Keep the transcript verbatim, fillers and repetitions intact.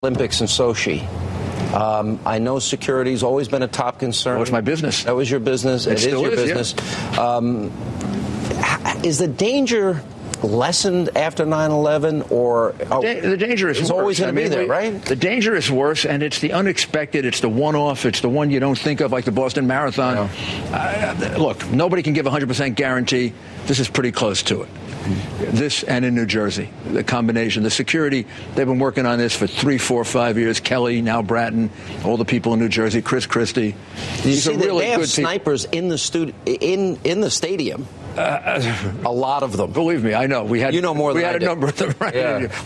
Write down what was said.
Olympics in Sochi. Um, I know security's always been a top concern. Well, it's my business. That was your business. It, it is still your is, business. Yeah. Um, is the danger lessened after nine eleven, or oh, da- the danger is it's worse. always going to be there, we, right? The danger is worse, and it's the unexpected. It's the one-off. It's the one you don't think of, like the Boston Marathon. Uh, look, nobody can give a one hundred percent guarantee. This is pretty close to it. This and in New Jersey, the combination, the security, they've been working on this for three, four, five years. Kelly, now Bratton, all the people in New Jersey, Chris Christie. You These see are really they have good snipers people. in the studi- in in the stadium. Uh, a lot of them. Believe me, I know. We had you know more we than had I a did. number of them. Right? Yeah.